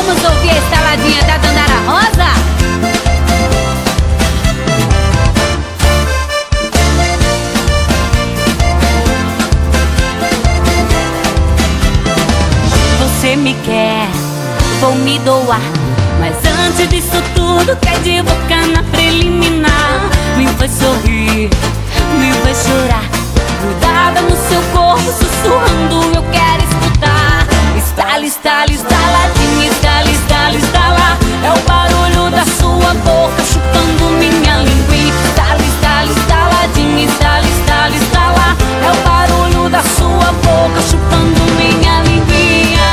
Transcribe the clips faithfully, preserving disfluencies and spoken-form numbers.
Vamos ouvir a estaladinha da Dandara Rosa? Você me quer, vou me doar, mas antes disso tudo quer de boca na preliminar. Me faz sorrir, me faz chorar, grudada no seu corpo, sussurrando, eu quero escutar. Estala, estala, estaladinha, estala, estala, estala. É o barulho da sua boca chupando minha linguinha. Estala, estala, estaladinha, estala, estala, estala. É o barulho da sua boca chupando minha linguinha.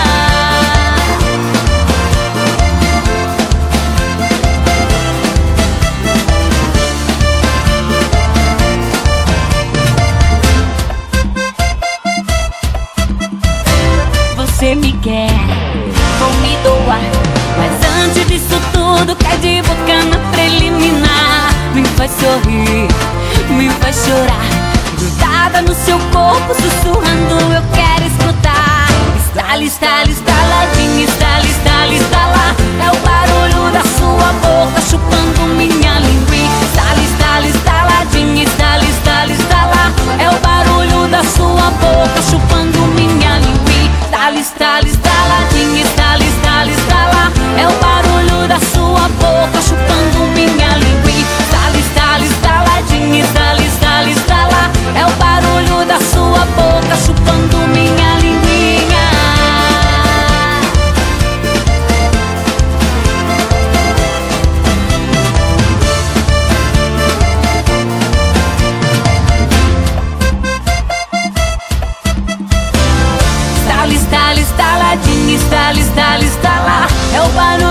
Você me quer, vou me doar, mas antes disso tudo cai de boca na preliminar. Me faz sorrir, me faz chorar, grudada no seu corpo, sussurrando, eu quero escutar. Estala, estala, estaladinha, estala, estala, estala. É o barulho da sua boca chupando minha linguiça. Estala, estala, estaladinha, estala, estala, estala. É o barulho da sua boca chupando minha linguiça. Estala, estala, estaladinha, estala, estala, estala. É o barulho da sua boca chupando minha linguiça. Estala, estala, estaladinha, estala, estala, estala. É o barulho da sua boca chupando minha linguinha. Estala, estala, estaladinha, estala, estala, estala. É o barulho